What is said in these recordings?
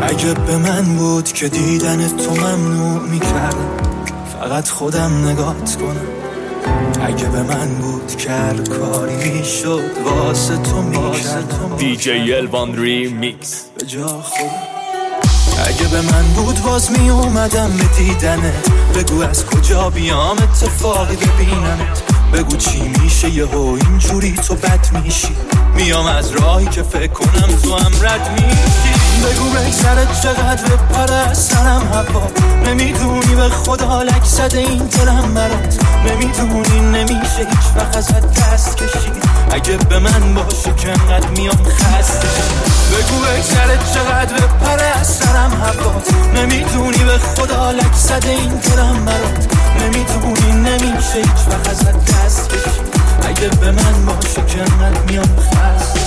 اگه به من بود که دیدن تو ممنوع میکردم فقط خودم نگات کنم. اگه به من بود که هر کاری میشد واسه تو میکردم. دیجی الوان ریمیکس به جا خودم. اگه به من بود باز می اومدم به دیدنت. بگو از کجا بیام اتفاقی ببینمت. بگو چی میشه یهو اینجوری تو بد میشی. میام از راهی که فکر کنم تو هم رد میشی. بگو بگذرت چقدر بپره از سرم هوا. نمیدونی به خدا لک زده این دلم برات. نمیدونی نمیشه هیچ وقت ازت دست کشید. اگه به من باشه که انقدر میام خسته. بگو بگذرت چقدر بپره از سرم هوا. نمیدونی به خدا لک زده این دلم برات. نمیدونی نمیشه هیچ وقت ازت دست کشید. اگه به من باشه که انقدر میام خسته.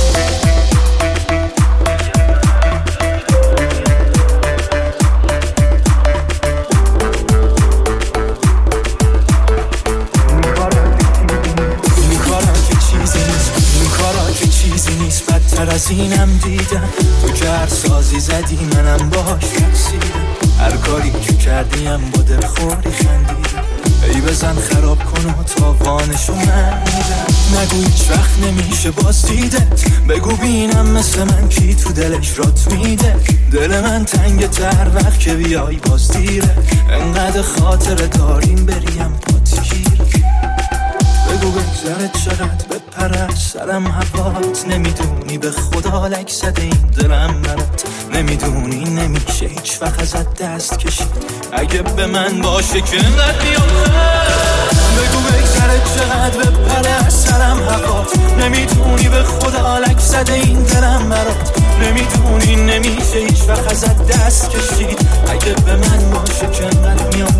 بدتر از اینم دیدم. تو که هر سازی زدی منم باش رقصیدم. هر کاری که کردیم با دلخوری خندیدم. ای بزن خراب کن و تاوانشو من میدم. نگو هیچ وقت نمیشه باز دیدت. بگو بینم مثل من کی تو دلش رات میده. دل من تنگ تر وقت که بیای باز دیره. انقدر خاطر داریم بریم پاتگیره. بگو بگذرت چقدر بپره سرم هوات. نمیدونی به خدا لک زده این دلم برات. نمیدونی نمیشه هیچ وقت ازت دست کشید. اگه به من باشه که انقدر میام. بگو بگذرت چقدر بپره سرم هوات. نمیدونی به خدا لک زده این دلم برات. نمیدونی نمیشه هیچ وقت ازت دست کشید. اگه به من باشه که انقدر میام.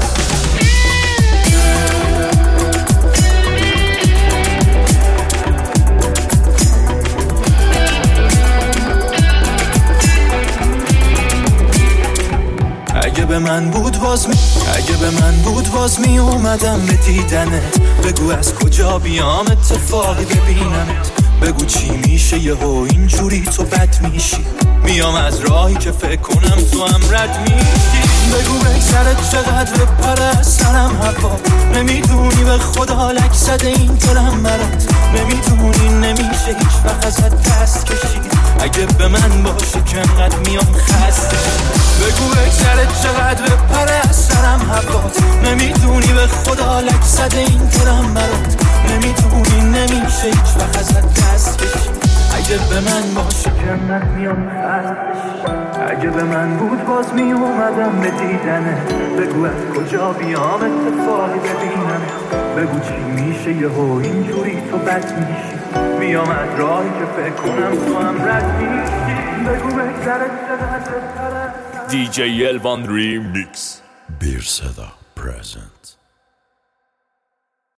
اگه به من بود باز می اومدم به دیدنت. بگو از کجا بیام اتفاقی ببینمت. بگو چی میشه یهو اینجوری تو بد میشی. میام از راهی که فکر کنم تو هم رد میشی. بگو بگذرت چقدر بپره سرم هوا. نمیدونی به خدا لک زده این دلم برات. نمیدونی نمیشه هیچ وقت ازت دست کشید. اگه به من باشه که انقدر میام خسته. بگو بگذرت چقدر بپره سرم هوا. نمیدونی به خدا لک زده این دلم برات. نمیدونی نمیشه هیچ وقت ازت دست کشید. اگه به من باشه که انقدر میام خسته. اگه به من بود باز می اومدم به دیدنت. بگو از کجا بیام اتفاقی ببینم. بگو چی میشه یهو اینجوری تو بد میشی. میام از راهی که فکر کنم تو هم رد میشی. بگو بگذرت چقدر بپره. دیجی الوان ریمیکس بیر صدا پرزنت.